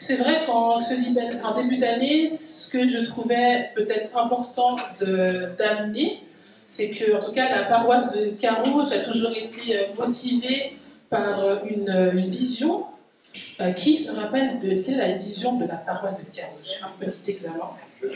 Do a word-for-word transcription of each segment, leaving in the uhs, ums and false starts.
c'est vrai qu'en ce début d'année, ce que je trouvais peut-être important de, d'amener, c'est que, en tout cas, la paroisse de Carreau, j'ai toujours été motivée par une, une vision. Euh, qui se rappelle de quelle est la vision de la paroisse de Carreau? J'ai un petit examen.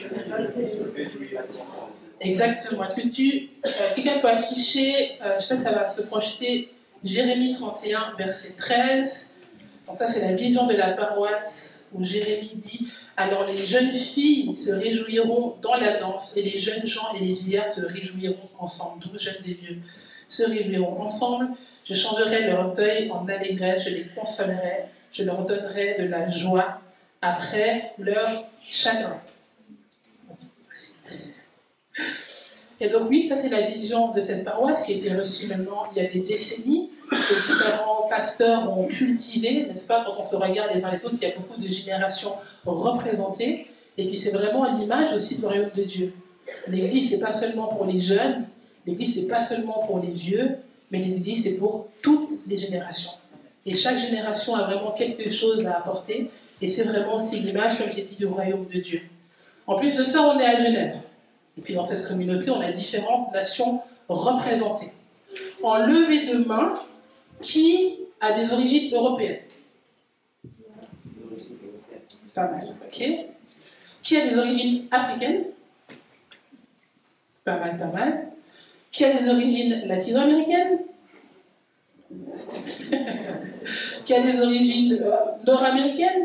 Exactement. Est-ce que tu, euh, quelqu'un peut afficher, euh, je ne sais pas si ça va se projeter, Jérémie trente et un, verset treize. Donc ça, c'est la vision de la paroisse où Jérémie dit « Alors les jeunes filles se réjouiront dans la danse, et les jeunes gens et les vieillards se réjouiront ensemble. » Douze jeunes et vieux se réjouiront ensemble. « Je changerai leur deuil en allégresse, je les consolerai, je leur donnerai de la joie après leur chagrin. » Et donc oui, ça c'est la vision de cette paroisse qui a été reçue maintenant il y a des décennies, que différents pasteurs ont cultivé, n'est-ce pas, quand on se regarde les uns les autres, il y a beaucoup de générations représentées, et puis c'est vraiment l'image aussi du royaume de Dieu. L'église, c'est pas seulement pour les jeunes, l'église, c'est pas seulement pour les vieux, mais l'église, c'est pour toutes les générations. Et chaque génération a vraiment quelque chose à apporter, et c'est vraiment aussi l'image, comme j'ai dit, du royaume de Dieu. En plus de ça, on est à Genève. Et puis dans cette communauté, on a différentes nations représentées. En levée de main, qui a des origines européennes? Pas mal, ok. Qui a des origines africaines? Pas mal, pas mal. Qui a des origines latino-américaines? Qui a des origines euh, nord-américaines?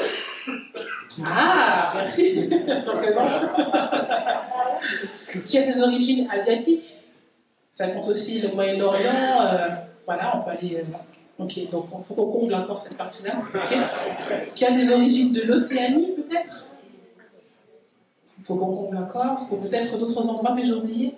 Ah, merci, je représente. Qui a des origines asiatiques? Ça compte aussi le Moyen-Orient. Euh, voilà, on peut aller. Euh, ok, donc il faut qu'on comble encore cette partie-là. Okay. Qui a des origines de l'Océanie, peut-être? Il faut qu'on comble encore. Ou peut-être d'autres endroits que j'ai oubliés?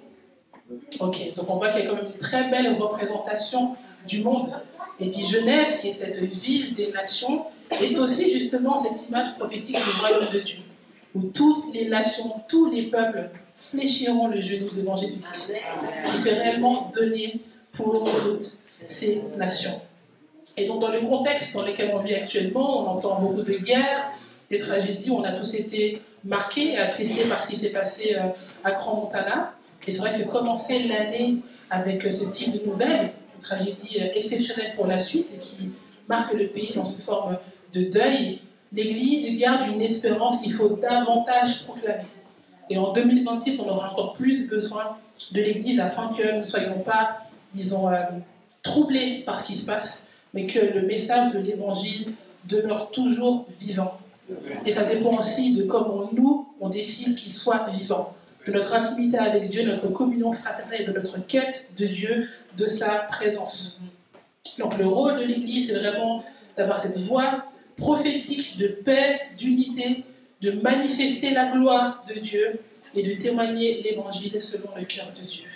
Ok, donc on voit qu'il y a quand même une très belle représentation du monde. Et puis Genève, qui est cette ville des nations, est aussi justement cette image prophétique du royaume de Dieu, où toutes les nations, tous les peuples fléchiront le genou devant Jésus-Christ, qui s'est réellement donné pour toutes ces nations. Et donc dans le contexte dans lequel on vit actuellement, on entend beaucoup de guerres, des tragédies, on a tous été marqués et attristés par ce qui s'est passé à Crans-Montana. Et c'est vrai que commencer l'année avec ce type de nouvelles, une tragédie exceptionnelle pour la Suisse et qui marque le pays dans une forme de deuil, l'Église garde une espérance qu'il faut davantage proclamer. Et en deux mille vingt-six, on aura encore plus besoin de l'Église afin que nous ne soyons pas, disons, euh, troublés par ce qui se passe, mais que le message de l'Évangile demeure toujours vivant. Et ça dépend aussi de comment nous, on décide qu'il soit vivant, de notre intimité avec Dieu, notre communion fraternelle et de notre quête de Dieu, de sa présence. Donc le rôle de l'Église, c'est vraiment d'avoir cette voix prophétique de paix, d'unité, de manifester la gloire de Dieu et de témoigner l'Évangile selon le cœur de Dieu.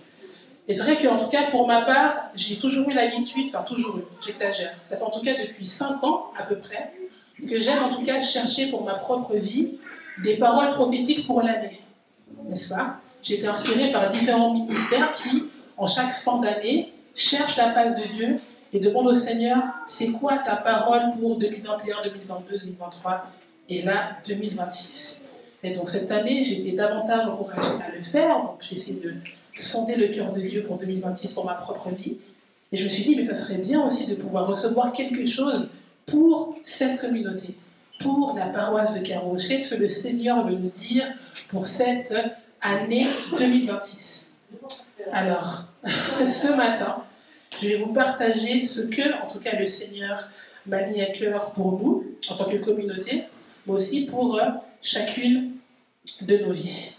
Et c'est vrai qu'en tout cas, pour ma part, j'ai toujours eu l'habitude, enfin toujours eu, j'exagère, ça fait en tout cas depuis cinq ans à peu près, que j'aime en tout cas chercher pour ma propre vie des paroles prophétiques pour l'année. N'est-ce pas? J'ai été inspirée par différents ministères qui, en chaque fin d'année, cherchent la face de Dieu et demandent au Seigneur, c'est quoi ta parole pour deux mille vingt et un, deux mille vingt-deux, deux mille vingt-trois et là, deux mille vingt-six. Et donc cette année, j'ai été davantage encouragée à le faire, donc j'ai essayé de sonder le cœur de Dieu pour deux mille vingt-six pour ma propre vie. Et je me suis dit, mais ça serait bien aussi de pouvoir recevoir quelque chose pour cette communauté, pour la paroisse de Carreau. Qu'est-ce que le Seigneur veut nous dire pour cette année deux mille vingt-six? Alors, ce matin, je vais vous partager ce que, en tout cas, le Seigneur m'a mis à cœur pour nous, en tant que communauté, mais aussi pour euh, chacune de nos vies.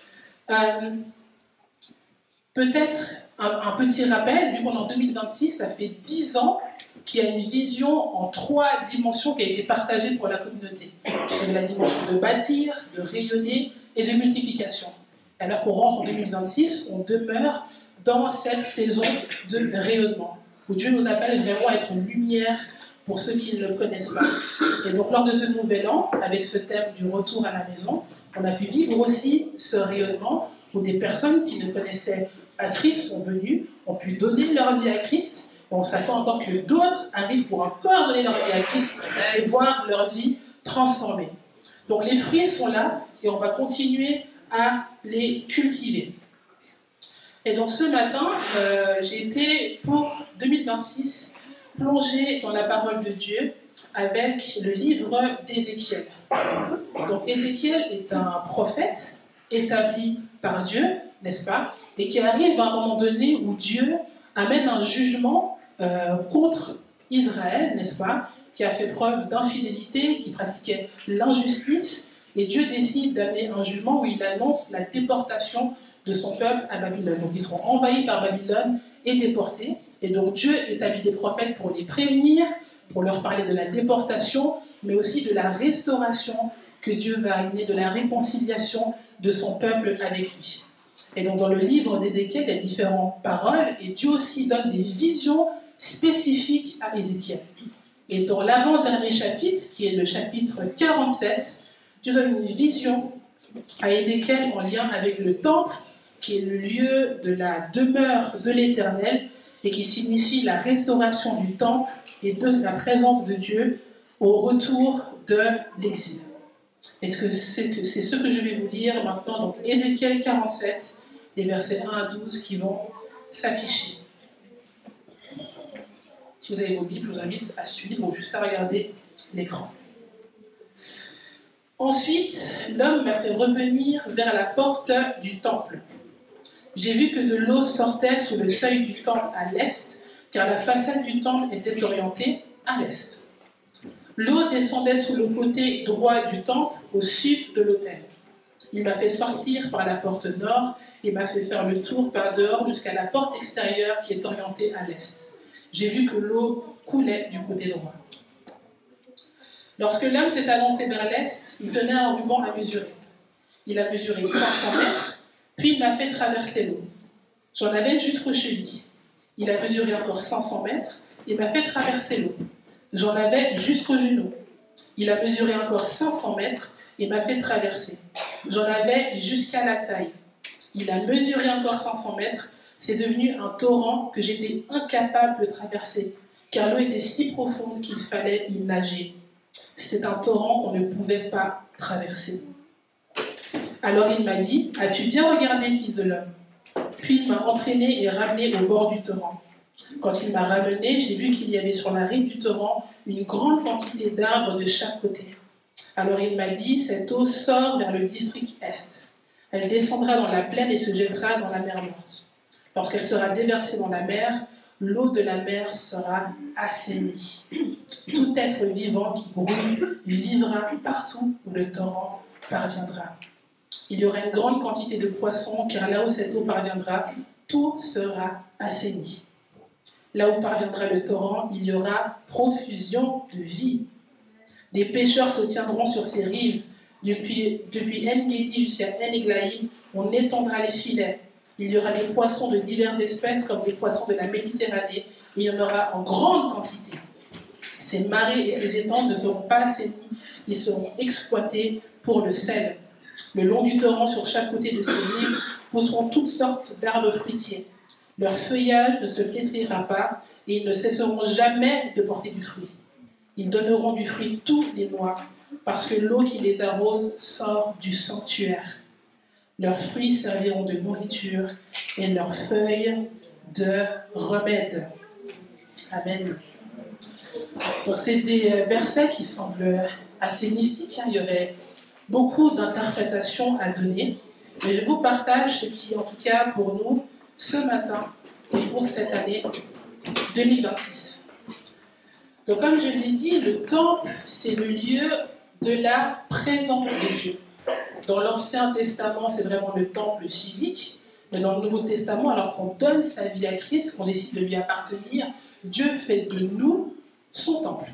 Euh, peut-être un, un petit rappel, vu qu'on est en deux mille vingt-six, ça fait dix ans qu'il y a une vision en trois dimensions qui a été partagée pour la communauté. C'est la dimension de bâtir, de rayonner et de multiplication. Alors qu'on rentre en deux mille vingt-six, on demeure dans cette saison de rayonnement, où Dieu nous appelle vraiment à être lumière pour ceux qui ne le connaissent pas. Et donc lors de ce nouvel an, avec ce thème du retour à la maison, on a pu vivre aussi ce rayonnement où des personnes qui ne connaissaient pas Christ sont venues, ont pu donner leur vie à Christ. Et on s'attend encore que d'autres arrivent pour encore donner leur vie à Christ et voir leur vie transformés. Donc les fruits sont là et on va continuer à les cultiver. Et donc ce matin, euh, j'ai été pour deux mille vingt-six plongée dans la parole de Dieu avec le livre d'Ézéchiel. Donc Ézéchiel est un prophète établi par Dieu, n'est-ce pas, et qui arrive à un moment donné où Dieu amène un jugement euh, contre Israël, n'est-ce pas, qui a fait preuve d'infidélité, qui pratiquait l'injustice, et Dieu décide d'amener un jugement où il annonce la déportation de son peuple à Babylone. Donc ils seront envahis par Babylone et déportés, et donc Dieu établit des prophètes pour les prévenir, pour leur parler de la déportation, mais aussi de la restauration que Dieu va amener, de la réconciliation de son peuple avec lui. Et donc dans le livre d'Ézéchiel, il y a différentes paroles, et Dieu aussi donne des visions spécifiques à Ézéchiel. Et dans l'avant-dernier chapitre, qui est le chapitre quarante-sept, Dieu donne une vision à Ézéchiel en lien avec le temple, qui est le lieu de la demeure de l'Éternel, et qui signifie la restauration du temple et de la présence de Dieu au retour de l'exil. Est-ce que c'est, c'est ce que je vais vous lire maintenant, donc Ézéchiel quarante-sept, les versets un à douze qui vont s'afficher. Si vous avez vos Bibles, je vous invite à suivre ou juste à regarder l'écran. Ensuite, l'homme m'a fait revenir vers la porte du temple. J'ai vu que de l'eau sortait sous le seuil du temple à l'est, car la façade du temple était orientée à l'est. L'eau descendait sous le côté droit du temple, au sud de l'autel. Il m'a fait sortir par la porte nord et m'a fait faire le tour par dehors jusqu'à la porte extérieure qui est orientée à l'est. J'ai vu que l'eau coulait du côté droit. Lorsque l'homme s'est avancé vers l'est, il tenait un ruban à mesurer. Il a mesuré cinq cents mètres, puis il m'a fait traverser l'eau. J'en avais jusqu'aux chevilles. Il a mesuré encore cinq cents mètres et m'a fait traverser l'eau. J'en avais jusqu'aux genoux. Il a mesuré encore cinq cents mètres et m'a fait traverser. J'en avais jusqu'à la taille. Il a mesuré encore cinq cents mètres. C'est devenu un torrent que j'étais incapable de traverser, car l'eau était si profonde qu'il fallait y nager. C'était un torrent qu'on ne pouvait pas traverser. Alors il m'a dit, « As-tu bien regardé, fils de l'homme ?» Puis il m'a entraîné et ramené au bord du torrent. Quand il m'a ramené, j'ai vu qu'il y avait sur la rive du torrent une grande quantité d'arbres de chaque côté. Alors il m'a dit, « Cette eau sort vers le district est. Elle descendra dans la plaine et se jettera dans la mer morte. Lorsqu'elle sera déversée dans la mer, l'eau de la mer sera assainie. Tout être vivant qui grouille vivra partout où le torrent parviendra. Il y aura une grande quantité de poissons, car là où cette eau parviendra, tout sera assaini. Là où parviendra le torrent, il y aura profusion de vie. Des pêcheurs se tiendront sur ses rives. Depuis, depuis En-Gedi jusqu'à En-Eglaïm, on étendra les filets. Il y aura des poissons de diverses espèces, comme les poissons de la Méditerranée, et il y en aura en grande quantité. Ces marais et ces étangs ne seront pas assainis, ils seront exploités pour le sel. Le long du torrent, sur chaque côté de ces rives, pousseront toutes sortes d'arbres fruitiers. Leur feuillage ne se flétrira pas, et ils ne cesseront jamais de porter du fruit. Ils donneront du fruit tous les mois, parce que l'eau qui les arrose sort du sanctuaire. Leurs fruits serviront de nourriture et leurs feuilles de remède. Amen. Donc c'est des versets qui semblent assez mystiques. Hein. Il y aurait beaucoup d'interprétations à donner. Mais je vous partage ce qui, en tout cas pour nous, ce matin et pour cette année deux mille vingt-six. Donc comme je l'ai dit, le temple, c'est le lieu de la présence de Dieu. Dans l'Ancien Testament, c'est vraiment le temple physique, mais dans le Nouveau Testament, alors qu'on donne sa vie à Christ, qu'on décide de lui appartenir, Dieu fait de nous son temple.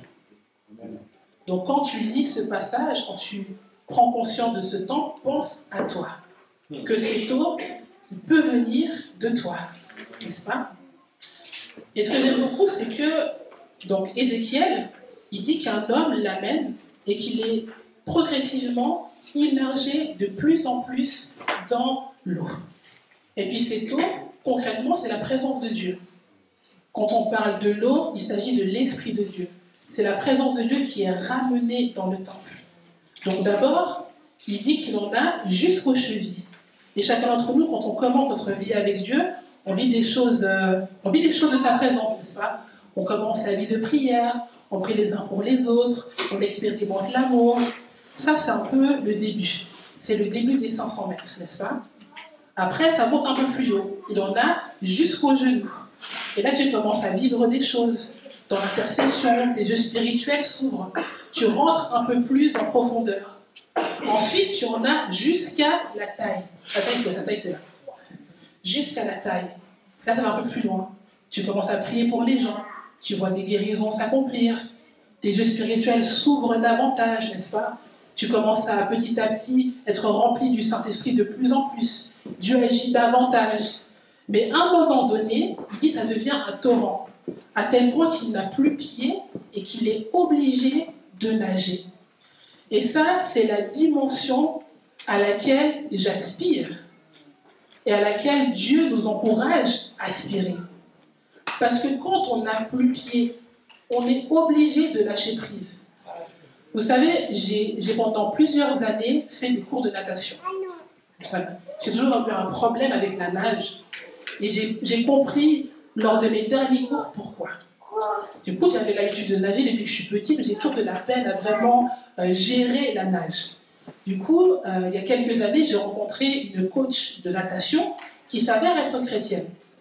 Donc quand tu lis ce passage, quand tu prends conscience de ce temple, pense à toi. Que cette eau peut venir de toi, n'est-ce pas? Et ce que j'aime beaucoup, c'est que donc Ézéchiel, il dit qu'un homme l'amène et qu'il est progressivement immergé de plus en plus dans l'eau. Et puis cette eau, concrètement, c'est la présence de Dieu. Quand on parle de l'eau, il s'agit de l'Esprit de Dieu. c'est la présence de Dieu qui est ramenée dans le temple. Donc d'abord, il dit qu'il en a jusqu'aux chevilles. Et chacun d'entre nous, quand on commence notre vie avec Dieu, on vit des choses, euh, on vit des choses de sa présence, n'est-ce pas? On commence la vie de prière, on prie les uns pour les autres, on expérimente l'amour. Ça, c'est un peu le début. C'est le début des cinq cents mètres, n'est-ce pas? Après, ça monte un peu plus haut. Il en a jusqu'aux genoux. Et là, tu commences à vivre des choses. Dans l'intercession, tes yeux spirituels s'ouvrent. Tu rentres un peu plus en profondeur. Ensuite, tu en as jusqu'à la taille. La taille, c'est quoi? La taille, c'est là. Jusqu'à la taille. Là, ça va un peu plus loin. Tu commences à prier pour les gens. Tu vois des guérisons s'accomplir. Tes yeux spirituels s'ouvrent davantage, n'est-ce pas? Tu commences à petit à petit être rempli du Saint-Esprit de plus en plus. Dieu agit davantage. Mais à un moment donné, il dit que ça devient un torrent, à tel point qu'il n'a plus pied et qu'il est obligé de nager. Et ça, c'est la dimension à laquelle j'aspire et à laquelle Dieu nous encourage à aspirer. Parce que quand on n'a plus pied, on est obligé de lâcher prise. Vous savez, j'ai, j'ai pendant plusieurs années fait des cours de natation. Voilà. J'ai toujours eu un problème avec la nage. Et j'ai, j'ai compris lors de mes derniers cours pourquoi. Du coup, j'avais l'habitude de nager depuis que je suis petite, mais j'ai toujours de la peine à vraiment euh, gérer la nage. Du coup, euh, il y a quelques années, j'ai rencontré une coach de natation qui s'avère être chrétienne.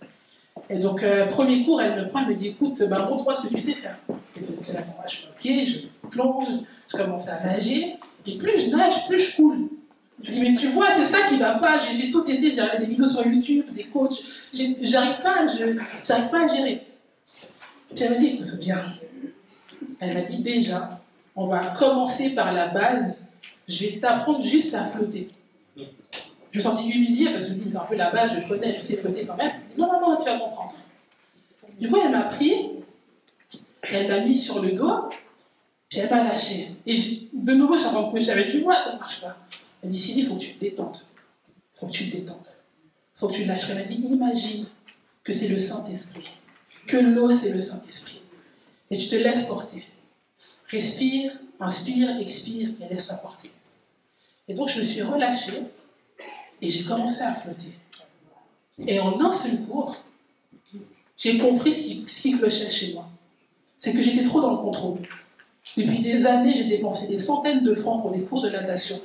Et donc, euh, premier cours, elle me prend, elle me dit, écoute, bah, montre-moi ce que tu sais faire. Et donc, là, moi, je suis ok, je plonge, je commence à nager, et plus je nage, plus je coule. Je dis, mais tu vois, c'est ça qui ne va pas, j'ai, j'ai tout essayé, j'ai regardé des vidéos sur YouTube, des coachs, j'ai, j'arrive pas, je, j'arrive pas à gérer. Puis elle m'a dit, écoute, viens. Elle m'a dit, déjà, on va commencer par la base, je vais t'apprendre juste à flotter. Je me suis sentie humiliée parce que je me dis, c'est un peu la base, je connais, je sais flotter quand même. Non, non, non, tu vas comprendre. Du coup, elle m'a pris, elle m'a mis sur le dos, puis elle m'a lâché. Et j'ai, de nouveau, je suis en train de coucher avec lui, moi, ça ne marche pas. Elle dit, Sylvie, il faut que tu te détendes. Il faut que tu te détendes. Il faut que tu lâches. Elle m'a dit, imagine que c'est le Saint-Esprit. Que l'eau, c'est le Saint-Esprit. Et tu te laisses porter. Respire, inspire, expire, et laisse-toi porter. Et donc, je me suis relâchée, et j'ai commencé à flotter. Et en un seul cours, j'ai compris ce qui, ce qui clochait chez moi. C'est que j'étais trop dans le contrôle. Depuis des années, j'ai dépensé des centaines de francs pour des cours de natation.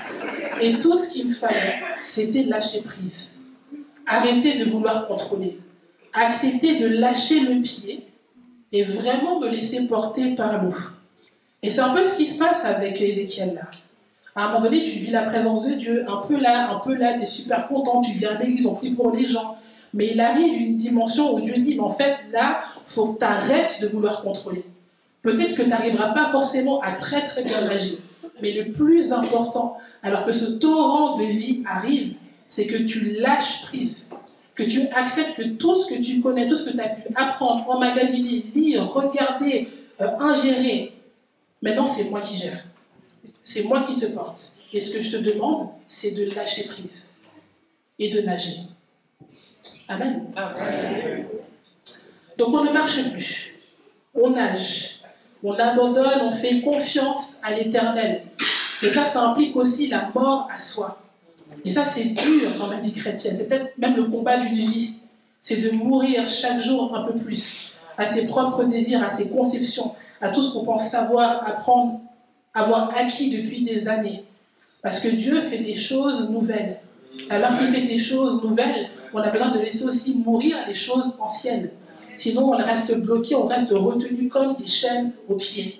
Et tout ce qu'il me fallait, c'était lâcher prise. Arrêter de vouloir contrôler. Accepter de lâcher le pied et vraiment me laisser porter par l'eau. Et c'est un peu ce qui se passe avec Ézéchiel là. À un moment donné, tu vis la présence de Dieu, un peu là, un peu là, tu es super content, tu viens à l'église, on prie pour les gens. Mais il arrive une dimension où Dieu dit, mais en fait, là, il faut que tu arrêtes de vouloir contrôler. Peut-être que tu n'arriveras pas forcément à très très bien agir. Mais le plus important, alors que ce torrent de vie arrive, c'est que tu lâches prise. Que tu acceptes que tout ce que tu connais, tout ce que tu as pu apprendre, emmagasiner, lire, regarder, euh, ingérer, maintenant c'est moi qui gère. C'est moi qui te porte. Et ce que je te demande, c'est de lâcher prise et de nager. Amen. Amen. Donc on ne marche plus. On nage. On abandonne, on fait confiance à l'Éternel. Et ça, ça implique aussi la mort à soi. Et ça, c'est dur dans la vie chrétienne. C'est peut-être même le combat d'une vie. C'est de mourir chaque jour un peu plus à ses propres désirs, à ses conceptions, à tout ce qu'on pense savoir, apprendre, avoir acquis depuis des années. Parce que Dieu fait des choses nouvelles. Alors qu'il fait des choses nouvelles, on a besoin de laisser aussi mourir les choses anciennes. Sinon, on reste bloqué, on reste retenu comme des chaînes aux pieds.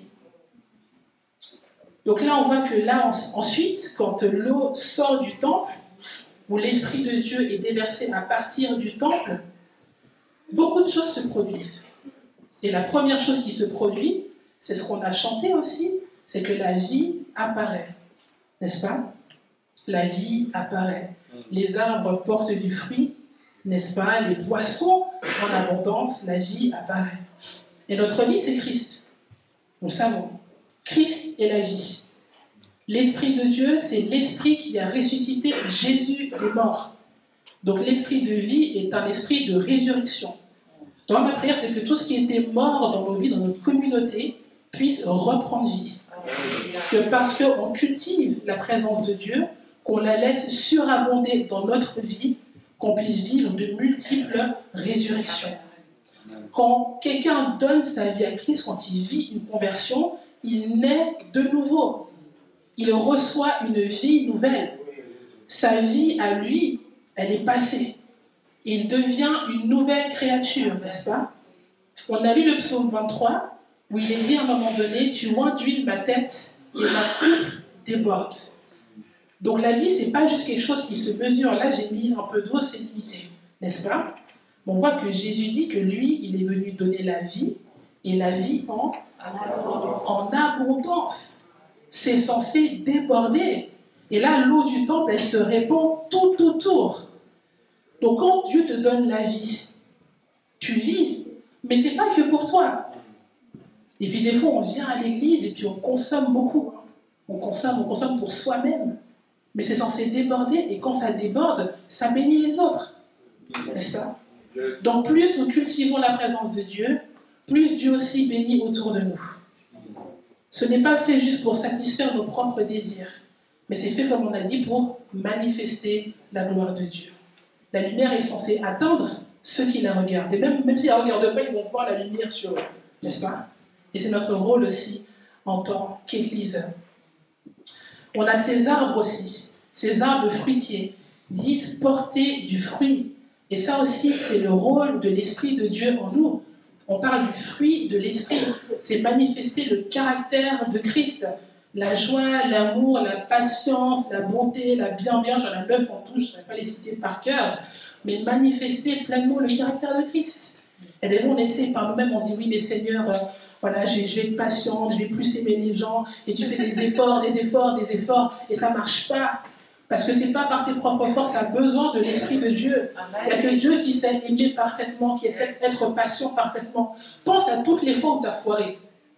Donc là, on voit que là, ensuite, quand l'eau sort du temple, où l'Esprit de Dieu est déversé à partir du temple, beaucoup de choses se produisent. Et la première chose qui se produit, c'est ce qu'on a chanté aussi, c'est que la vie apparaît. N'est-ce pas? La vie apparaît. Les arbres portent du fruit, n'est-ce pas? Les poissons en abondance, la vie apparaît. Et notre vie, c'est Christ. Nous le savons. Christ est la vie. L'Esprit de Dieu, c'est l'Esprit qui a ressuscité Jésus des morts. Donc l'Esprit de vie est un esprit de résurrection. Dans ma prière, c'est que tout ce qui était mort dans nos vies, dans notre communauté, puisse reprendre vie. Que parce qu'on cultive la présence de Dieu, qu'on la laisse surabonder dans notre vie, qu'on puisse vivre de multiples résurrections. Quand quelqu'un donne sa vie à Christ, quand il vit une conversion, il naît de nouveau. Il reçoit une vie nouvelle. Sa vie à lui, elle est passée. Il devient une nouvelle créature, n'est-ce pas? On a lu le psaume vingt-trois, où il est dit à un moment donné, « Tu induis ma tête et ma coupe déborde ». Donc la vie, ce n'est pas juste quelque chose qui se mesure. Là, j'ai mis un peu d'eau, c'est limité, n'est-ce pas? On voit que Jésus dit que lui, il est venu donner la vie, et la vie en, en abondance. C'est censé déborder. Et là, l'eau du temple, elle se répand tout autour. Donc quand Dieu te donne la vie, tu vis, mais ce n'est pas que pour toi. Et puis des fois, on vient à l'église et puis on consomme beaucoup. On consomme, on consomme pour soi-même. Mais c'est censé déborder, et quand ça déborde, ça bénit les autres. N'est-ce pas? Donc plus nous cultivons la présence de Dieu, plus Dieu aussi bénit autour de nous. Ce n'est pas fait juste pour satisfaire nos propres désirs, mais c'est fait, comme on a dit, pour manifester la gloire de Dieu. La lumière est censée atteindre ceux qui la regardent. Et même, même s'ils ne la regardent pas, ils vont voir la lumière sur eux. N'est-ce pas? Et c'est notre rôle aussi en tant qu'Église. On a ces arbres aussi, ces arbres fruitiers, disent porter du fruit. Et ça aussi, c'est le rôle de l'Esprit de Dieu en nous. On parle du fruit de l'Esprit. C'est manifester le caractère de Christ. La joie, l'amour, la patience, la bonté, la bienveillance, j'en ai neuf en tout, je ne saurais pas les citer par cœur, mais manifester pleinement le caractère de Christ. Et des fois, on essaie par nous-mêmes, on se dit, oui, mais Seigneur, euh, voilà, je vais être patiente, je vais plus aimer les gens, et tu fais des efforts, des efforts, des efforts, et ça ne marche pas. Parce que ce n'est pas par tes propres forces, tu as besoin de l'Esprit de Dieu. Il n'y a que Dieu qui sait aimer parfaitement, qui sait être patient parfaitement. Pense à toutes les fois où tu as foiré.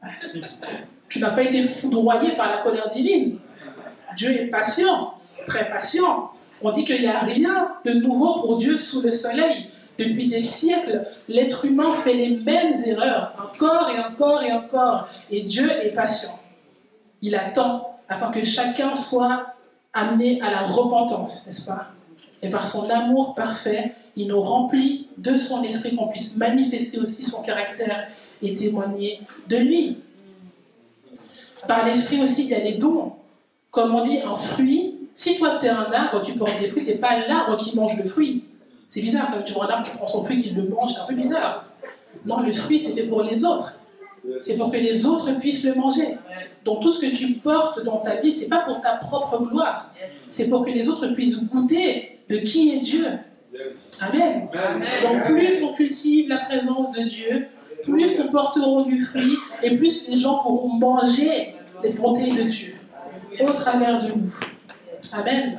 Tu n'as pas été foudroyé par la colère divine. Dieu est patient, très patient. On dit qu'il n'y a rien de nouveau pour Dieu sous le soleil. Depuis des siècles, l'être humain fait les mêmes erreurs, encore et encore et encore. Et Dieu est patient. Il attend afin que chacun soit amené à la repentance, n'est-ce pas? Et par son amour parfait, il nous remplit de son esprit, qu'on puisse manifester aussi son caractère et témoigner de lui. Par l'esprit aussi, il y a les dons. Comme on dit, un fruit, si toi tu es un arbre, tu portes des fruits, c'est pas l'arbre qui mange le fruit. C'est bizarre, quand tu vois un arbre qui prend son fruit, qui le mange, c'est un peu bizarre. Non, le fruit, c'est fait pour les autres. C'est pour que les autres puissent le manger. Donc tout ce que tu portes dans ta vie, c'est pas pour ta propre gloire. C'est pour que les autres puissent goûter de qui est Dieu. Amen. Donc plus on cultive la présence de Dieu, plus nous porterons du fruit, et plus les gens pourront manger les bontés de Dieu au travers de nous. Amen.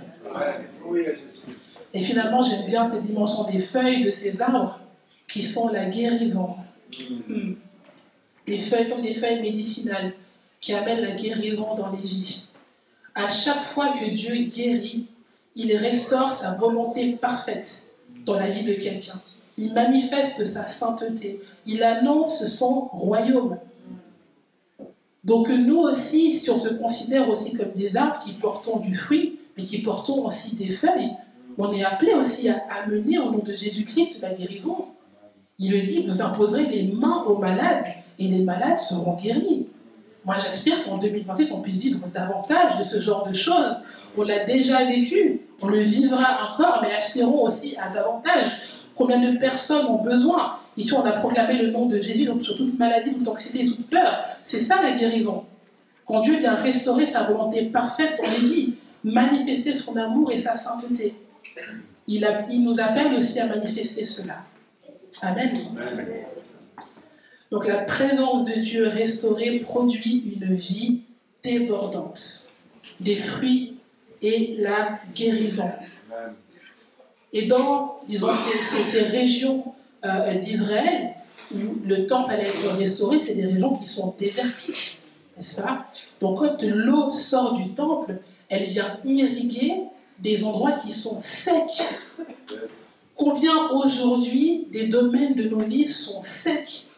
Et finalement, j'aime bien cette dimension des feuilles de ces arbres qui sont la guérison. Hmm. Les feuilles comme des feuilles médicinales qui amènent la guérison dans les vies. À chaque fois que Dieu guérit, il restaure sa volonté parfaite dans la vie de quelqu'un. Il manifeste sa sainteté. Il annonce son royaume. Donc nous aussi, si on se considère aussi comme des arbres qui portons du fruit, mais qui portons aussi des feuilles, on est appelé aussi à amener au nom de Jésus-Christ la guérison. Il le dit, vous imposerez les mains aux malades et les malades seront guéris. Moi, j'aspire qu'en deux mille vingt-six, on puisse vivre davantage de ce genre de choses. On l'a déjà vécu, on le vivra encore, mais aspirons aussi à davantage. Combien de personnes ont besoin? Ici, on a proclamé le nom de Jésus donc sur toute maladie, toute anxiété et toute peur. C'est ça la guérison. Quand Dieu vient restaurer sa volonté parfaite dans les vies, manifester son amour et sa sainteté. Il, a, il nous appelle aussi à manifester cela. Amen. Amen. Donc la présence de Dieu restaurée produit une vie débordante, des fruits et la guérison. Et dans, disons, ces, ces, ces régions euh, d'Israël où le temple allait être restauré, c'est des régions qui sont désertiques, n'est-ce pas? Donc quand l'eau sort du temple, elle vient irriguer des endroits qui sont secs. Combien aujourd'hui des domaines de nos vies sont secs?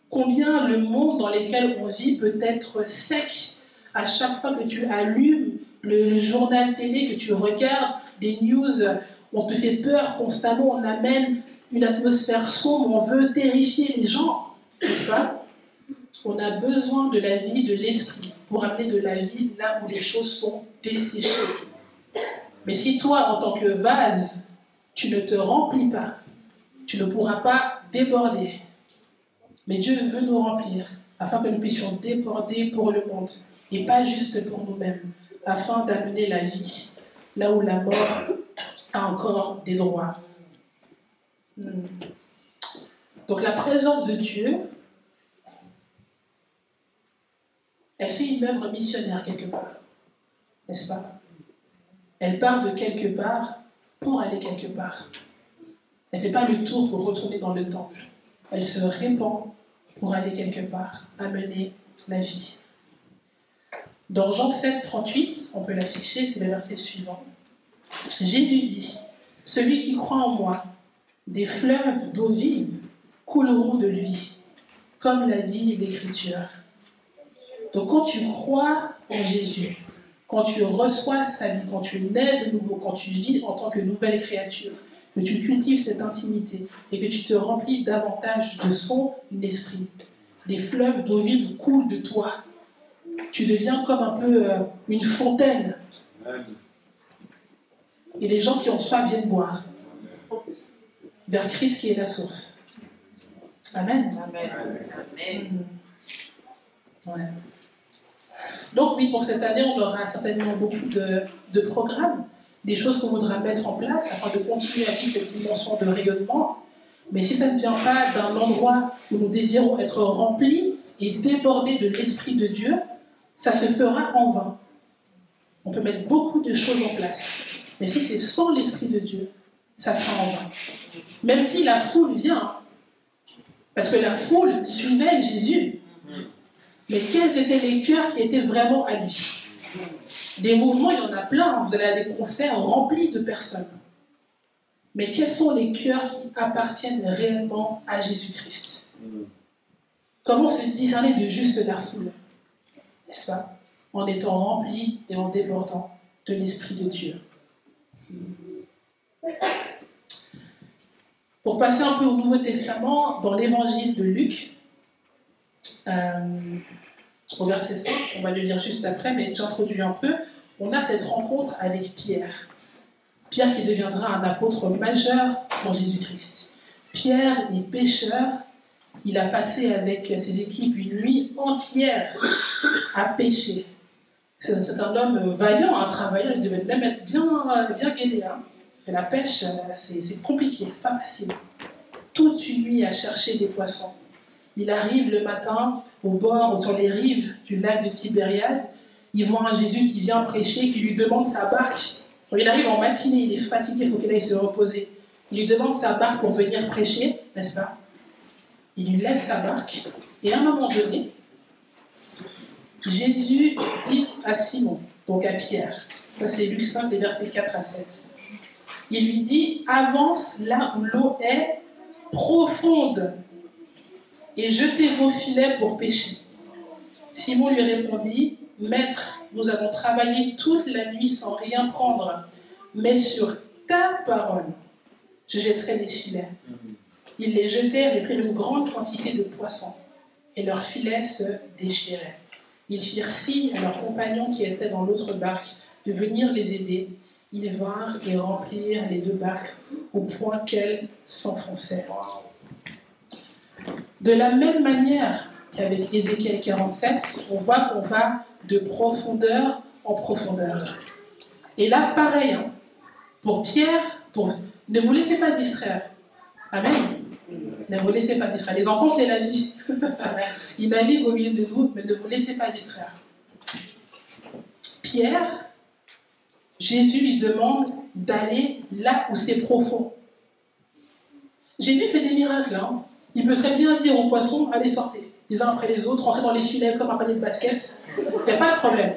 Combien le monde dans lequel on vit peut être sec à chaque fois que tu allumes le, le journal télé, que tu regardes des news, on te fait peur constamment, on amène une atmosphère sombre, on veut terrifier les gens, n'est-ce pas? On a besoin de la vie de l'esprit pour amener de la vie là où les choses sont desséchées. Mais si toi, en tant que vase, tu ne te remplis pas, tu ne pourras pas déborder. Mais Dieu veut nous remplir afin que nous puissions déborder pour le monde et pas juste pour nous-mêmes, afin d'amener la vie là où la mort a encore des droits. Hmm. Donc la présence de Dieu, elle fait une œuvre missionnaire quelque part, n'est-ce pas? Elle part de quelque part pour aller quelque part. Elle ne fait pas le tour pour retourner dans le temple. Elle se répand pour aller quelque part, amener la vie. Dans Jean sept, trente-huit, on peut l'afficher, c'est le verset suivant. Jésus dit, « Celui qui croit en moi, des fleuves d'eau vive couleront de lui, comme l'a dit l'Écriture. » Donc quand tu crois en Jésus, quand tu reçois sa vie, quand tu nais de nouveau, quand tu vis en tant que nouvelle créature, que tu cultives cette intimité et que tu te remplis davantage de son esprit, des fleuves d'eau vive coulent de toi. Tu deviens comme un peu euh, une fontaine. Et les gens qui ont soif viennent boire. Vers Christ qui est la source. Amen. Amen. Amen. Mmh. Ouais. Donc oui, pour cette année, on aura certainement beaucoup de, de programmes, des choses qu'on voudra mettre en place afin de continuer à vivre cette dimension de rayonnement. Mais si ça ne vient pas d'un endroit où nous désirons être remplis et débordés de l'Esprit de Dieu, ça se fera en vain. On peut mettre beaucoup de choses en place. Mais si c'est sans l'Esprit de Dieu, ça sera en vain. Même si la foule vient, parce que la foule suivait Jésus. Mais quels étaient les cœurs qui étaient vraiment à lui? Des mouvements, il y en a plein. Vous allez à des concerts remplis de personnes. Mais quels sont les cœurs qui appartiennent réellement à Jésus-Christ? Comment se discerner de juste la foule? N'est-ce pas? En étant rempli et en débordant de l'Esprit de Dieu. Pour passer un peu au Nouveau Testament, dans l'Évangile de Luc, Euh, au verset cinq, on va le lire juste après, mais j'introduis un peu, on a cette rencontre avec Pierre. Pierre qui deviendra un apôtre majeur pour Jésus-Christ. Pierre est pêcheur, il a passé avec ses équipes une nuit entière à pêcher. C'est, c'est un homme vaillant, un travailleur, il devait même être bien, bien gainé. Hein. Et la pêche, c'est, c'est compliqué, c'est pas facile. Toute une nuit à chercher des poissons. Il arrive le matin au bord ou sur les rives du lac de Tibériade. Il voit un Jésus qui vient prêcher, qui lui demande sa barque. Donc, il arrive en matinée, il est fatigué, il faut qu'il aille se reposer. Il lui demande sa barque pour venir prêcher, n'est-ce pas? Il lui laisse sa barque. Et à un moment donné, Jésus dit à Simon, donc à Pierre, ça c'est Luc cinq, les versets quatre à sept. Il lui dit, avance là où l'eau est profonde et jetez vos filets pour pêcher. Simon lui répondit, Maître, nous avons travaillé toute la nuit sans rien prendre, mais sur ta parole, je jetterai les filets. Ils les jetèrent et prirent une grande quantité de poissons, et leurs filets se déchiraient. Ils firent signe à leurs compagnons qui étaient dans l'autre barque de venir les aider. Ils vinrent et remplirent les deux barques au point qu'elles s'enfonçaient. De la même manière qu'avec Ézéchiel quarante-sept, on voit qu'on va de profondeur en profondeur. Et là, pareil, hein, pour Pierre, pour... ne vous laissez pas distraire. Amen. Ne vous laissez pas distraire. Les enfants, c'est la vie. Ils naviguent au milieu de vous, mais ne vous laissez pas distraire. Pierre, Jésus lui demande d'aller là où c'est profond. Jésus fait des miracles, hein. Il peut très bien dire aux poissons, allez sortez, les uns après les autres, rentrez dans les filets comme un panier de basket. Il n'y a pas de problème.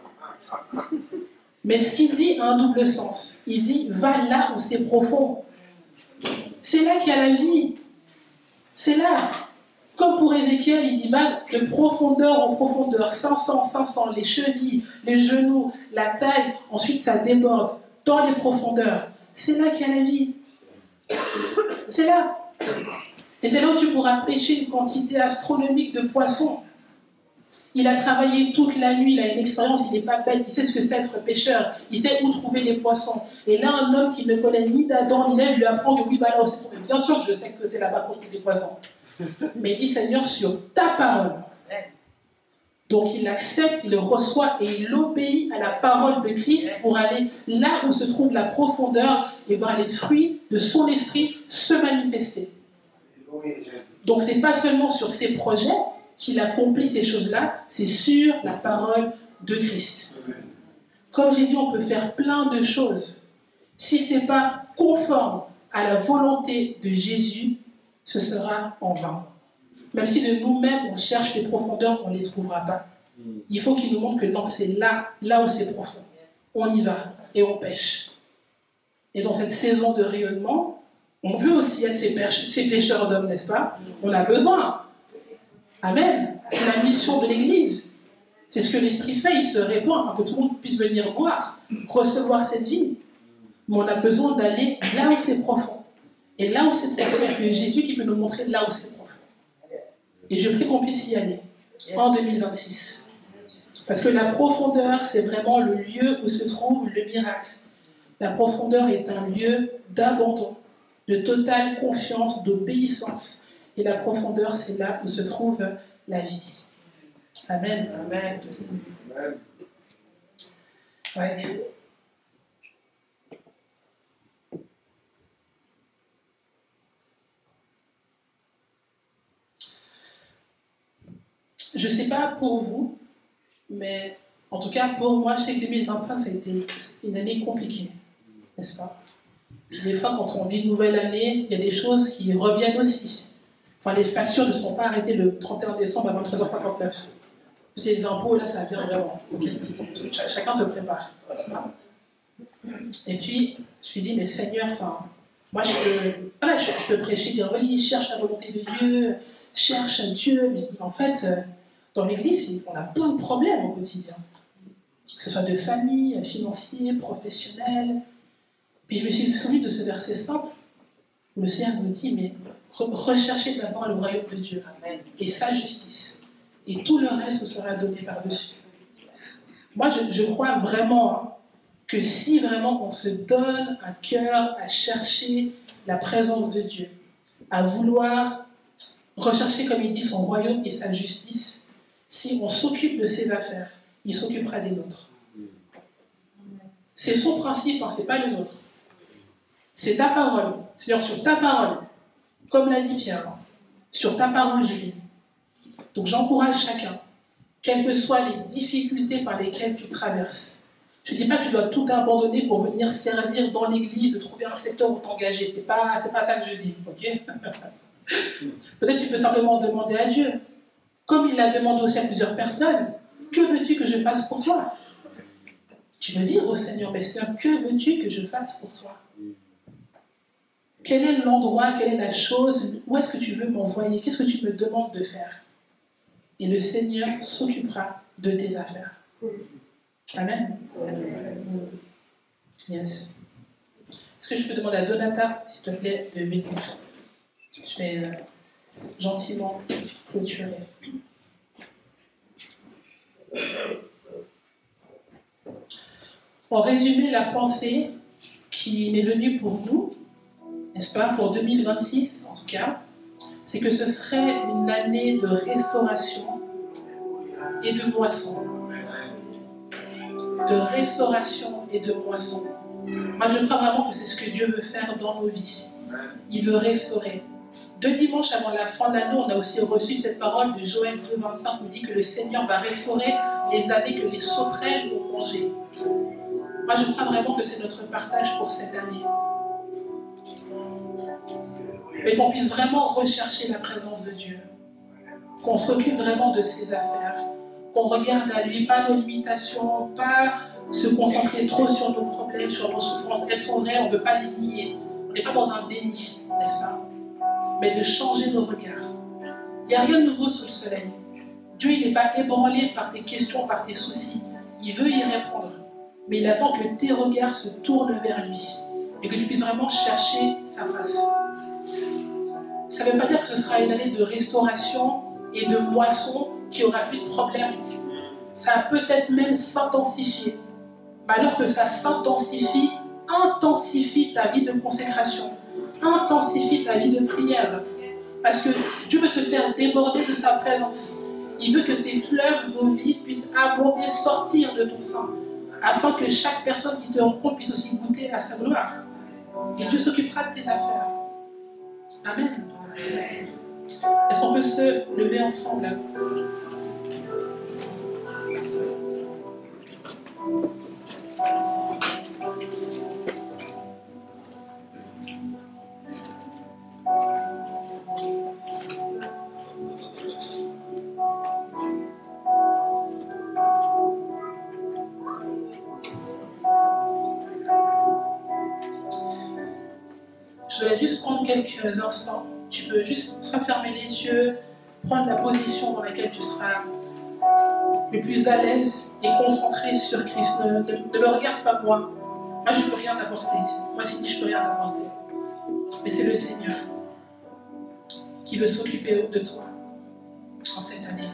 Mais ce qu'il dit a un double sens. Il dit, va là où c'est profond. C'est là qu'il y a la vie. C'est là. Comme pour Ézéchiel, il dit bah, de profondeur en profondeur, cinq cents, cinq cents, les chevilles, les genoux, la taille, ensuite ça déborde dans les profondeurs. C'est là qu'il y a la vie. C'est là. Et c'est là où tu pourras pêcher une quantité astronomique de poissons. Il a travaillé toute la nuit, il a une expérience, il n'est pas bête, il sait ce que c'est être pêcheur, il sait où trouver les poissons. Et là, un homme qui ne connaît ni d'Adam ni d'Ève lui apprend que oui, bah là, c'est trouvé. Bien sûr que je sais que c'est là-bas qu'on trouve des poissons. Mais il dit, Seigneur, sur ta parole. Donc il accepte, il le reçoit et il obéit à la parole de Christ pour aller là où se trouve la profondeur et voir les fruits de son esprit se manifester. Donc ce n'est pas seulement sur ses projets qu'il accomplit ces choses-là, c'est sur la parole de Christ. Comme j'ai dit, on peut faire plein de choses. Si ce n'est pas conforme à la volonté de Jésus, ce sera en vain. Même si de nous-mêmes, on cherche les profondeurs, on ne les trouvera pas. Il faut qu'il nous montre que non, c'est là, là où c'est profond. On y va et on pêche. Et dans cette saison de rayonnement, on veut aussi être ces, pêche, ces pêcheurs d'hommes, n'est-ce pas? On a besoin. Amen. C'est la mission de l'Église. C'est ce que l'Esprit fait, il se répand afin que tout le monde puisse venir voir, recevoir cette vie. Mais on a besoin d'aller là où c'est profond. Et là où c'est profond, il y a Jésus qui peut nous montrer là où c'est profond. Et je prie qu'on puisse y aller en deux mille vingt-six. Parce que la profondeur, c'est vraiment le lieu où se trouve le miracle. La profondeur est un lieu d'abandon, de totale confiance, d'obéissance. Et la profondeur, c'est là où se trouve la vie. Amen. Amen. Ouais. Je ne sais pas pour vous, mais en tout cas pour moi, je sais que deux mille vingt-cinq, ça a été une année compliquée, n'est-ce pas? Puis des fois, quand on vit une nouvelle année, il y a des choses qui reviennent aussi. Enfin, les factures ne sont pas arrêtées le trente et un décembre à vingt-trois heures cinquante-neuf. C'est les impôts, là, ça vient vraiment. Okay. Ch- chacun se prépare. Et puis, je me suis dit, mais Seigneur, enfin, moi, je peux, voilà, je, je peux prêcher, dire, oui, cherche la volonté de Dieu, cherche Dieu. Mais en fait, dans l'Église, on a plein de problèmes au quotidien. Que ce soit de famille, financier, professionnel. Puis je me suis souvenu de ce verset simple où le Seigneur nous dit, mais recherchez d'abord le royaume de Dieu et sa justice. Et tout le reste vous sera donné par-dessus. Moi, je, je crois vraiment hein, que si vraiment on se donne un cœur à chercher la présence de Dieu, à vouloir rechercher, comme il dit, son royaume et sa justice, si on s'occupe de ses affaires, il s'occupera des nôtres. C'est son principe, hein, ce n'est pas le nôtre. C'est ta parole. Seigneur, sur ta parole, comme l'a dit Pierre, sur ta parole, je vis. Donc j'encourage chacun, quelles que soient les difficultés par lesquelles tu traverses. Je ne dis pas que tu dois tout abandonner pour venir servir dans l'église, de trouver un secteur où t'engager. Ce n'est pas, c'est pas ça que je dis, ok? Peut-être tu peux simplement demander à Dieu, comme il l'a demandé aussi à plusieurs personnes, que veux-tu que je fasse pour toi? Tu veux dire au Seigneur, mais Seigneur, que veux-tu que je fasse pour toi? Quel est l'endroit, quelle est la chose, où est-ce que tu veux m'envoyer? Qu'est-ce que tu me demandes de faire? Et le Seigneur s'occupera de tes affaires. Amen. Yes. Est-ce que je peux demander à Donata, s'il te plaît, de venir? Je vais euh, gentiment clôturer. En résumé, la pensée qui m'est venue pour nous, n'est-ce pas, pour deux mille vingt-six en tout cas, c'est que ce serait une année de restauration et de moisson. De restauration et de moisson. Moi, je crois vraiment que c'est ce que Dieu veut faire dans nos vies. Il veut restaurer. Deux dimanches avant la fin de l'année, on a aussi reçu cette parole de Joël deux vingt-cinq qui dit que le Seigneur va restaurer les années que les sauterelles ont mangées. Moi, je crois vraiment que c'est notre partage pour cette année. Mais qu'on puisse vraiment rechercher la présence de Dieu. Qu'on s'occupe vraiment de ses affaires. Qu'on regarde à lui, pas nos limitations, pas se concentrer trop sur nos problèmes, sur nos souffrances. Elles sont vraies, on ne veut pas les nier. On n'est pas dans un déni, n'est-ce pas? Mais de changer nos regards. Il n'y a rien de nouveau sous le soleil. Dieu, il n'est pas ébranlé par tes questions, par tes soucis. Il veut y répondre. Mais il attend que tes regards se tournent vers lui et que tu puisses vraiment chercher sa face. Ça ne veut pas dire que ce sera une année de restauration et de moisson qui aura plus de problèmes. Ça va peut-être même s'intensifier. Mais alors que ça s'intensifie, intensifie ta vie de consécration, intensifie ta vie de prière. Parce que Dieu veut te faire déborder de sa présence. Il veut que ces fleuves d'eau vive puissent abonder, sortir de ton sein, afin que chaque personne qui te rencontre puisse aussi goûter à sa gloire. Et Dieu s'occupera de tes affaires. Amen. Est-ce qu'on peut se lever ensemble? Je voulais juste prendre quelques instants. Tu peux juste soit fermer les yeux, prendre la position dans laquelle tu seras le plus à l'aise et concentré sur Christ. Ne, ne, ne me regarde pas moi. Moi, je ne peux rien t'apporter. Moi, si je ne peux rien t'apporter. Mais c'est le Seigneur qui veut s'occuper de toi en cette année.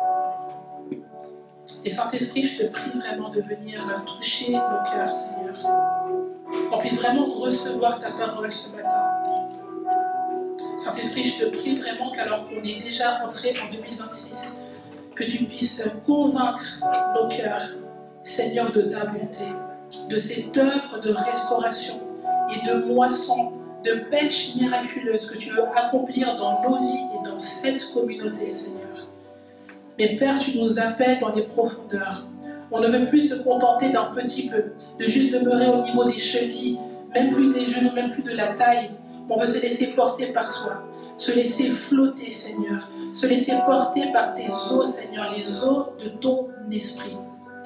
Et Saint-Esprit, je te prie vraiment de venir toucher nos cœurs, Seigneur. Qu'on puisse vraiment recevoir ta parole ce matin. Saint-Esprit, je te prie vraiment qu'alors qu'on est déjà entré en deux mille vingt-six, que tu puisses convaincre nos cœurs, Seigneur, de ta bonté, de cette œuvre de restauration et de moisson, de pêche miraculeuse que tu veux accomplir dans nos vies et dans cette communauté, Seigneur. Mais Père, tu nous appelles dans les profondeurs. On ne veut plus se contenter d'un petit peu, de juste demeurer au niveau des chevilles, même plus des genoux, même plus de la taille. On veut se laisser porter par toi, se laisser flotter, Seigneur, se laisser porter par tes eaux, Seigneur, les eaux de ton esprit.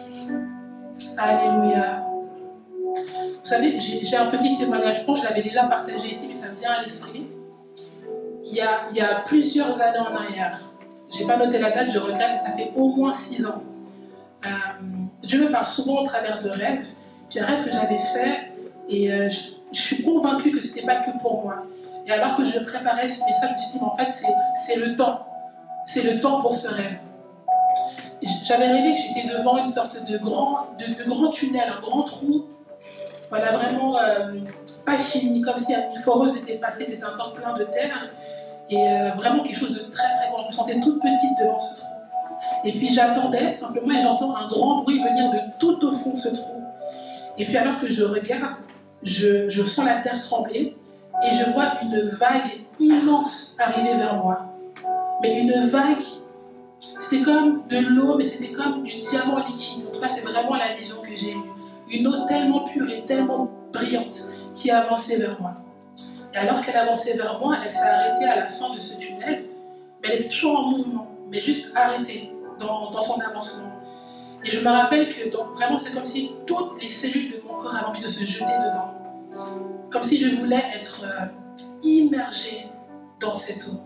Alléluia. Vous savez, j'ai, j'ai un petit témoignage, je pense que je l'avais déjà partagé ici, mais ça me vient à l'esprit. Il y a, il y a plusieurs années en arrière, je n'ai pas noté la date, je regrette, mais ça fait au moins six ans. Euh, Dieu me parle souvent au travers de rêves. Puis un rêve que j'avais fait, et euh, je, je suis convaincue que ce n'était pas que pour moi. Et alors que je préparais ce message, je me suis dit, mais en fait, c'est, c'est le temps. C'est le temps pour ce rêve. Et j'avais rêvé que j'étais devant une sorte de grand, de, de grand tunnel, un grand trou. Voilà, vraiment euh, pas fini, comme si une foreuse était passée, c'était encore plein de terre. Et euh, vraiment quelque chose de très très grand. Je me sentais toute petite devant ce trou. Et puis j'attendais simplement et j'entends un grand bruit venir de tout au fond de ce trou. Et puis alors que je regarde, je, je sens la terre trembler et je vois une vague immense arriver vers moi. Mais une vague, c'était comme de l'eau, mais c'était comme du diamant liquide. En tout cas, c'est vraiment la vision que j'ai eue. Une eau tellement pure et tellement brillante qui avançait vers moi. Et alors qu'elle avançait vers moi, elle s'est arrêtée à la fin de ce tunnel, mais elle était toujours en mouvement, mais juste arrêtée dans, dans son avancement. Et je me rappelle que donc, vraiment c'est comme si toutes les cellules de mon corps avaient envie de se jeter dedans. Comme si je voulais être euh, immergée dans cette eau.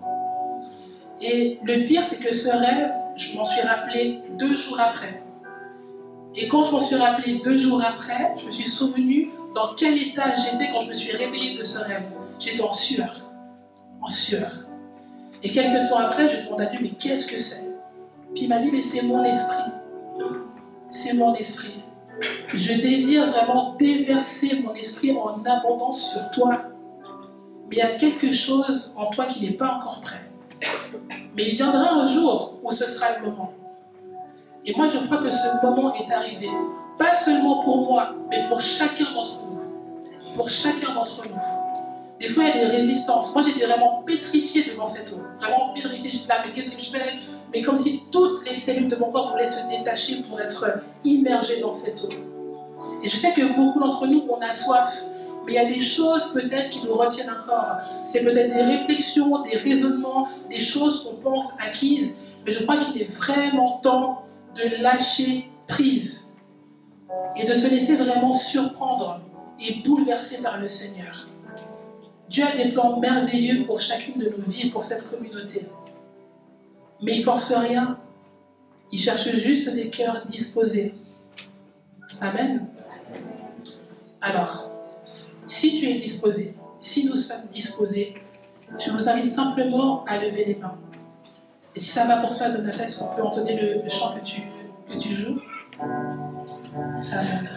Et le pire, c'est que ce rêve, je m'en suis rappelé deux jours après. Et quand je m'en suis rappelé deux jours après, je me suis souvenue dans quel état j'étais quand je me suis réveillée de ce rêve. J'étais en sueur. En sueur. Et quelques temps après, je demande à Dieu, mais qu'est-ce que c'est? Puis il m'a dit, mais c'est mon esprit. C'est mon esprit. Je désire vraiment déverser mon esprit en abondance sur toi. Mais il y a quelque chose en toi qui n'est pas encore prêt. Mais il viendra un jour où ce sera le moment. Et moi, je crois que ce moment est arrivé. Pas seulement pour moi, mais pour chacun d'entre nous. Pour chacun d'entre nous. Des fois, il y a des résistances. Moi, j'étais vraiment pétrifiée devant cette eau. Vraiment pétrifiée. J'étais là, mais qu'est-ce que je fais? Mais comme si toutes les cellules de mon corps voulaient se détacher pour être immergées dans cette eau. Et je sais que beaucoup d'entre nous, on a soif. Mais il y a des choses peut-être qui nous retiennent encore. C'est peut-être des réflexions, des raisonnements, des choses qu'on pense acquises. Mais je crois qu'il est vraiment temps de lâcher prise. Et de se laisser vraiment surprendre et bouleverser par le Seigneur. Dieu a des plans merveilleux pour chacune de nos vies et pour cette communauté. Mais il ne force rien. Il cherche juste des cœurs disposés. Amen. Alors, si tu es disposé, si nous sommes disposés, je vous invite simplement à lever les mains. Et si ça va pour toi, Donata, est-ce qu'on peut entonner le, le chant que tu, que tu joues? Amen.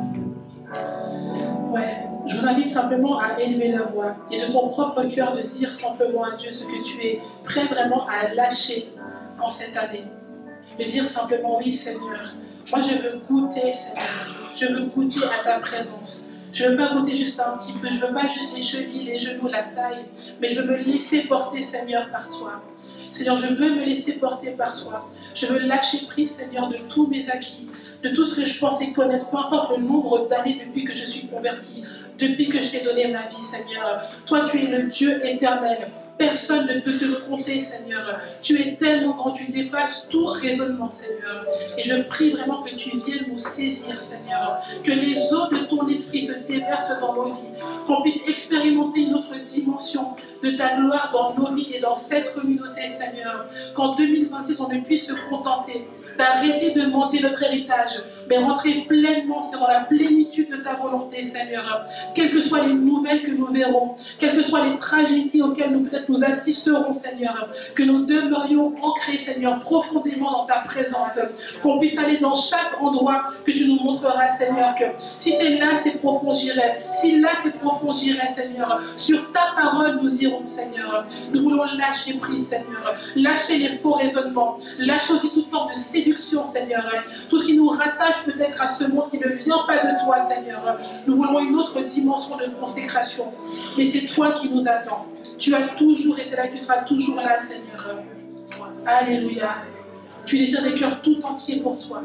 Ouais, je vous invite simplement à élever la voix et de ton propre cœur de dire simplement à Dieu ce que tu es prêt vraiment à lâcher en cette année. De dire simplement oui Seigneur, moi je veux goûter Seigneur, je veux goûter à ta présence. Je ne veux pas goûter juste un petit peu, je ne veux pas juste les chevilles, les genoux, la taille, mais je veux me laisser porter Seigneur par toi. Seigneur, je veux me laisser porter par toi. Je veux lâcher prise, Seigneur, de tous mes acquis, de tout ce que je pensais connaître, peu importe le nombre d'années depuis que je suis convertie, depuis que je t'ai donné ma vie, Seigneur. Toi, tu es le Dieu éternel. Personne ne peut te compter, Seigneur. Tu es tellement grand, tu dépasses tout raisonnement, Seigneur. Et je prie vraiment que tu viennes nous saisir, Seigneur. Que les eaux de ton esprit se déversent dans nos vies. Qu'on puisse expérimenter une autre dimension de ta gloire dans nos vies et dans cette communauté, Seigneur. Qu'en deux mille vingt-six, on ne puisse se contenter d'arrêter de mentir notre héritage, mais rentrer pleinement dans la plénitude de ta volonté, Seigneur. Quelles que soient les nouvelles que nous verrons, quelles que soient les tragédies auxquelles nous peut-être nous assisterons, Seigneur, que nous demeurions ancrés, Seigneur, profondément dans ta présence, qu'on puisse aller dans chaque endroit que tu nous montreras, Seigneur, que si c'est là, c'est profond, j'irai. Si là, c'est profond, j'irai, Seigneur. Sur ta parole, nous irons, Seigneur. Nous voulons lâcher prise, Seigneur. Lâcher les faux raisonnements. Lâcher aussi toute forme de séduction, Seigneur. Tout ce qui nous rattache peut-être à ce monde qui ne vient pas de toi, Seigneur. Nous voulons une autre dimension de consécration. Mais c'est toi qui nous attends. Tu as toujours été là, tu seras toujours là, Seigneur. Alléluia. Tu désires des cœurs tout entiers pour toi.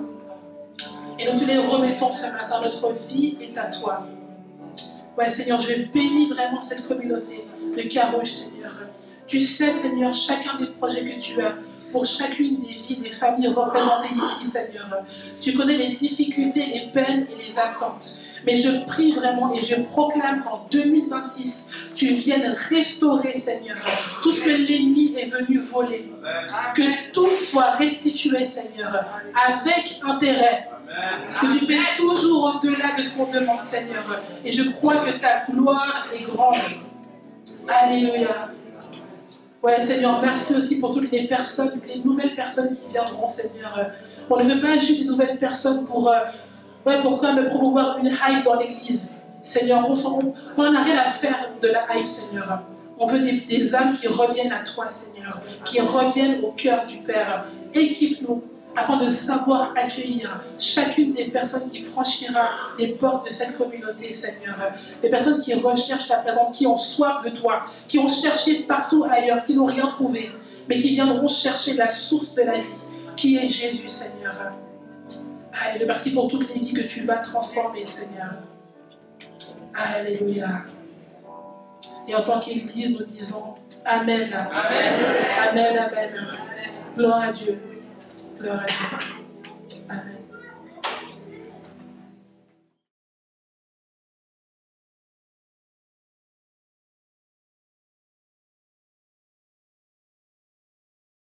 Et nous te les remettons ce matin. Notre vie est à toi. Ouais, Seigneur, je bénis vraiment cette communauté de Carouge, Seigneur. Tu sais, Seigneur, chacun des projets que tu as pour chacune des vies, des familles représentées ici, Seigneur. Tu connais les difficultés, les peines et les attentes. Mais je prie vraiment et je proclame qu'en deux mille vingt-six, tu viennes restaurer, Seigneur, tout ce que l'ennemi est venu voler. Que tout soit restitué, Seigneur, avec intérêt. Que tu fais toujours au-delà de ce qu'on demande, Seigneur. Et je crois que ta gloire est grande. Alléluia. Ouais, Seigneur, merci aussi pour toutes les personnes, les nouvelles personnes qui viendront, Seigneur. On ne veut pas juste des nouvelles personnes pour, euh, ouais, pour quand même promouvoir une hype dans l'église. Seigneur, on n'en a rien à faire de la hype, Seigneur. On veut des, des âmes qui reviennent à toi, Seigneur, qui reviennent au cœur du Père. Équipe-nous afin de savoir accueillir chacune des personnes qui franchira les portes de cette communauté, Seigneur. Les personnes qui recherchent ta présence, qui ont soif de toi, qui ont cherché partout ailleurs, qui n'ont rien trouvé, mais qui viendront chercher la source de la vie, qui est Jésus, Seigneur. Alléluia. Merci pour toutes les vies que tu vas transformer, Seigneur. Alléluia. Et en tant qu'Église, nous disons Amen. Amen. Amen. Amen. Gloire à Dieu. Gloire à Dieu.